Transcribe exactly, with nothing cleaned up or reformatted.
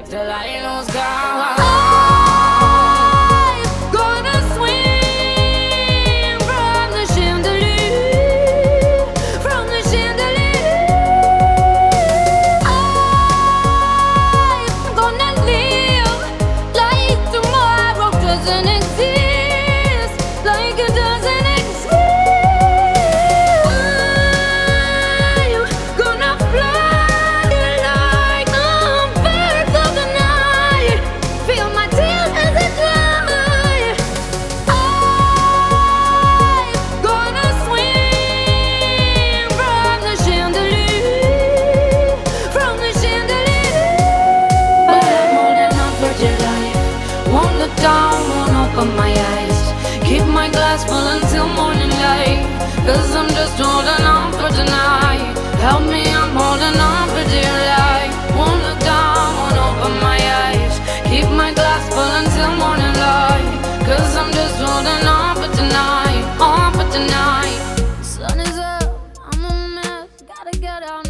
till I lose God. I'm gonna swing from the chandelier, from the chandelier. I'm gonna live like tomorrow doesn't exist, like it doesn't exist. I'm gonna fly like the birds of the night, feel my tears as they dry. I'm gonna swing from the chandelier, from the chandelier. But I'm holding on for dear life. Won't look down, won't open my eyes. Keep my glass full until morning light, cause I'm just holding on for tonight. Help me, I'm holding on for dear life. Won't look down, won't open my eyes. Keep my glass full until morning light, cause I'm just holding on for tonight, on for tonight. Sun is up, I'm a mess, gotta get out